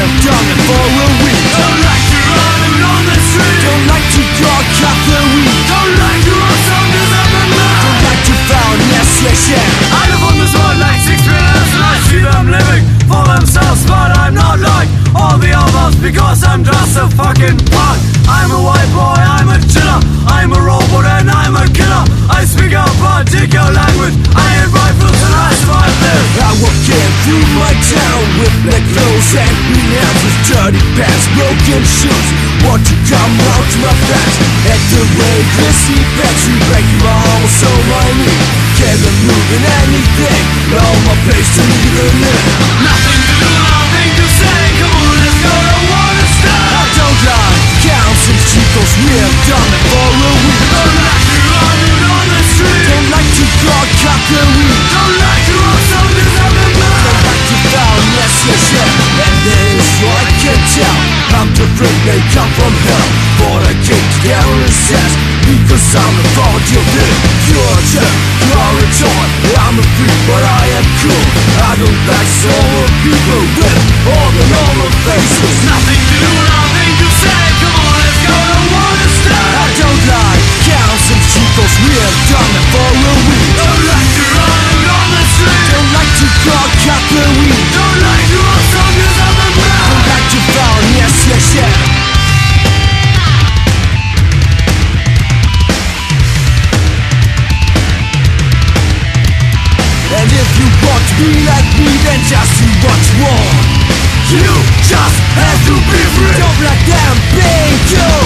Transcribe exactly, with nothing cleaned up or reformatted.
have done it for a week. Don't like to run out on the street. Don't like to talk cut the week. Don't like to rock songs of the man. Don't like to found, yes, yes, yeah. I live on this world like six pillars, and I see them living for themselves, but I'm not like all the others because I'm just a fucking punk. I'm a white boy, I'm a chiller, I'm a robot and I'm a killer. I speak a particular language, I ain't rifles and I survive this. I walk in through my town with black clothes and green hands, with dirty pants, broken shoes. Want to come out to my fans at the rate this events. You break my arm so my knee. Can't move in anything, all my place to leave it. Nothing to do, nothing to say. Come on, let's go, don't wanna stop. I don't like counts and chicos, we have done it for a week. Don't like to run out on the street. Don't like to talk cut the week. Don't like to rock songs of the man. Don't like to found, yes, yes, yeah. And this what I can tell. I'm the freak, they come from hell. For the kick down the steps, because I'm the fault you did. You're a jerk, you're a toy. I'm a freak, but I am cool. I don't like sober people with all the normal faces. Nothing to do, nothing to say. Come on, let's go, don't wanna stop. I don't like counts and chicos, we have done it for a week. Don't like to run out on the street. Don't like to talk cut the week. Don't like to rock songs of the man. Don't like to found, yes, yes, yeah. And if you want to be like me, then just do what you want. You just have to be free. Don't let them pay you.